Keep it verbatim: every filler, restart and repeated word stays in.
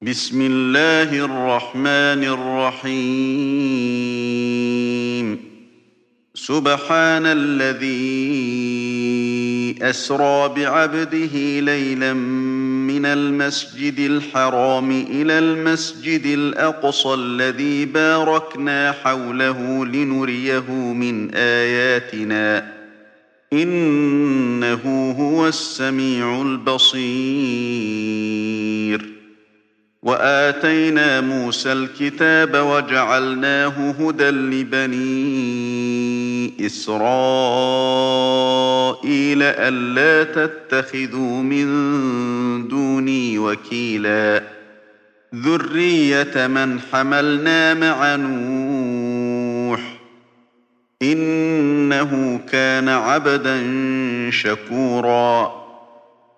بسم الله الرحمن الرحيم سبحان الذي أسرى بعبده ليلا من المسجد الحرام إلى المسجد الأقصى الذي باركنا حوله لنريه من آياتنا إنه هو السميع البصير. وآتينا موسى الكتاب وجعلناه هدى لبني إسرائيل ألا تتخذوا من دوني وكيلا ذرية من حملنا مع نوح إنه كان عبدا شكورا.